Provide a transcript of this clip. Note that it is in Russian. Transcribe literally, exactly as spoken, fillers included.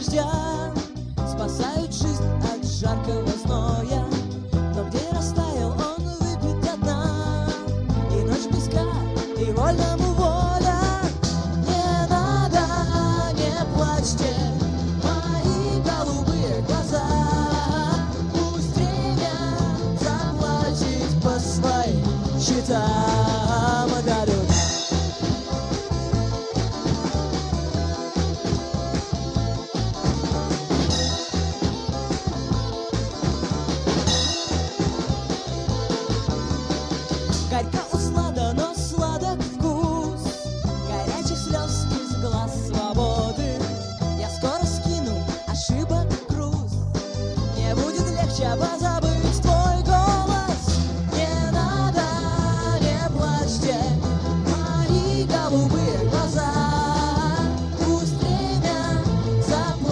дождя спасают жизнь от жаркого зноя. Но где растаял он, выпит до дна, и ночь близка, и вольному воля. Не надо, не плачьте, мои голубые глаза. Пусть время заплатит по своим счетам дарю. Горька услада, но сладок вкус горячих слез из глаз свободы. Я скоро скину ошибок груз, мне будет легче позабыть твой голос. Не надо, не плачьте, мои голубые глаза. Пусть время заплатит